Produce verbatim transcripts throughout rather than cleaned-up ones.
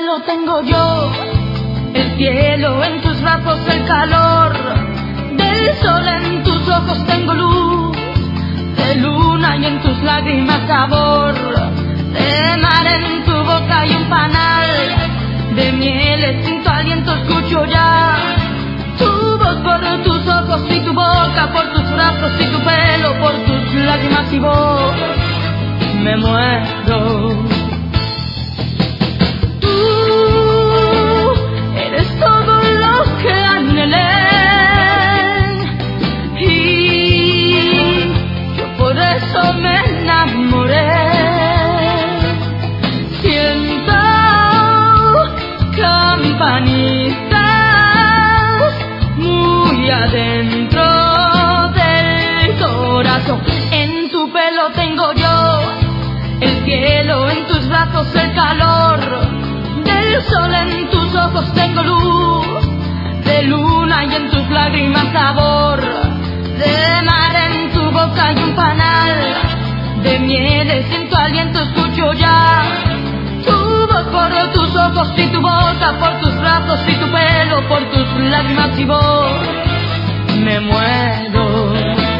pelo tengo yo el cielo, en tus brazos el calor del sol, en tus ojos tengo luz de luna y en tus lágrimas sabor de mar, en tu boca hay un panal de mieles, en tu aliento escucho ya tu voz por tus ojos y tu boca, por tus brazos y tu pelo, por tus lágrimas y voz me muero. Me enamoré, siento campanitas muy adentro del corazón. En tu pelo tengo yo el cielo, en tus brazos el calor del sol, en tus ojos tengo luz de luna y en tus lágrimas sabor de mar, en tu boca hay un panal de mieles, en tu aliento escucho ya tu voz por tus ojos y tu boca, por tus brazos y tu pelo, por tus lágrimas y voz me muero.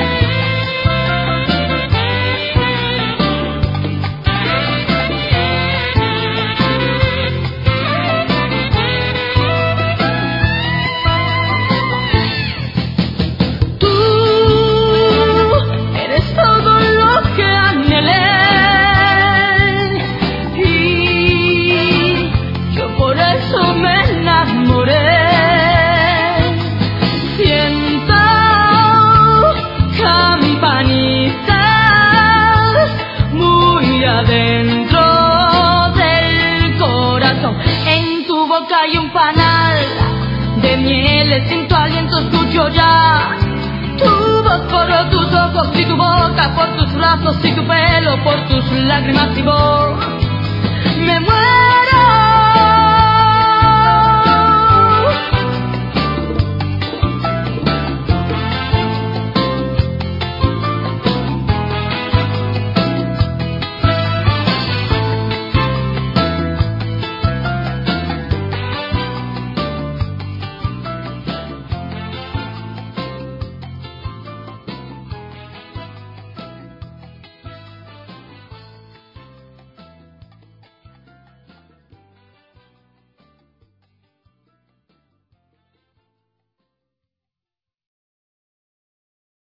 Hay un panal de mieles, en tu aliento escucho ya tu voz por tus ojos y tu boca, por tus brazos y tu pelo, por tus lágrimas y voz me muero.